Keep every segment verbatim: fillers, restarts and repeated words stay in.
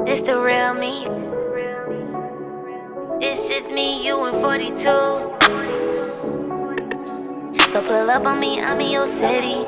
It's the real me. It's just me, you, and forty-two. So pull up on me, I'm in your city.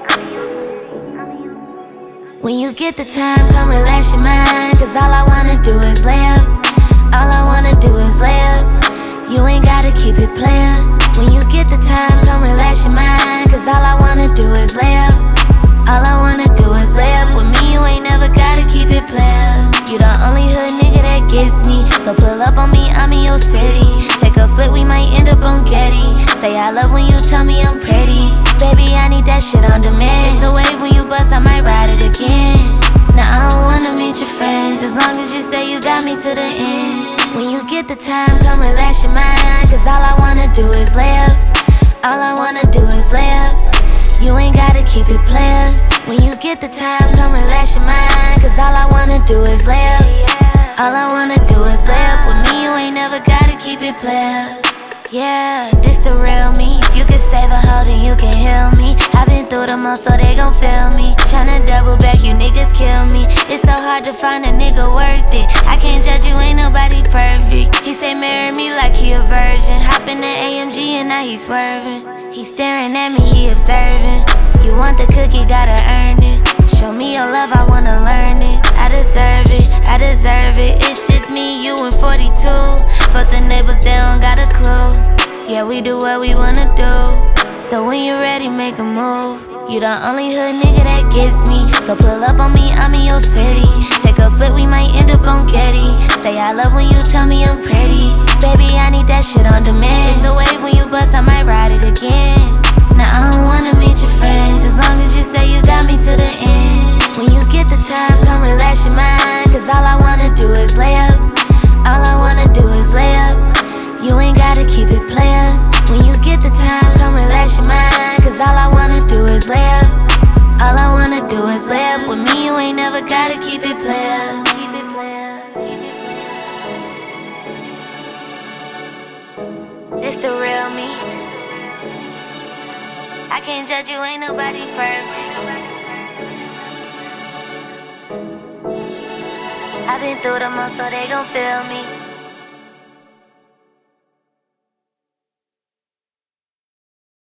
When you get the time, come relax your mind, cause all I wanna do is lay up. All I wanna do is lay up. You ain't gotta keep it player. When you get the time, come relax your mind, cause all I wanna do is lay up. All I wanna do is lay up. With me, you ain't never gotta keep it player. You the only hood nigga that gets me. So pull up on me, I'm in your city. Take a flick, we might end up on Getty. Say I love when you tell me I'm pretty. Baby, I need that shit on demand. It's a wave when you bust, I might ride it again. Now I don't wanna meet your friends, as long as you say you got me to the end. When you get the time, come relax your mind, cause all I wanna do is lay up. All I wanna do is lay up. You ain't gotta keep it player. When you get the time, come relax your mind, cause all I wanna do is lay up. All I wanna do is lay up. With me, you ain't never gotta keep it player. Yeah, this the real me. If you can save a hoe, then you can heal me. I've been through the most, so they gon' feel me. Tryna double back, you niggas kill me. It's so hard to find a nigga worth it. I can't judge you, ain't nobody perfect. He say marry me like he a virgin. Hop in the A M G and now he swerving. He staring at me, he observing. You want the cookie, gotta earn it. Show me your love, I wanna learn it. I deserve it, I deserve it. It's just me, you, and forty-two. Fuck the neighbors, they don't got a clue. Yeah, we do what we wanna do. So when you ready, make a move. You the only hood nigga that gets me. So pull up on me, I'm in your city. Take a flick, we might end up on Getty. Say I love when you tell me I'm pretty. Baby, I need that shit on demand. It's a wave when you bust, I might ride it again. Now I don't wanna meet your friends, as long as you say you got me to the end. When you get the time, come relax your mind, cause all I wanna do is lay up. All I wanna do is lay up. You ain't gotta keep it player. When you get the time, come relax your mind, cause all I wanna do is lay up. All I wanna do is lay up. With me, you ain't never gotta keep it player. Keep it player. It's the real me. I can't judge you, ain't nobody perfect. I've been through the most, so they gon' feel me.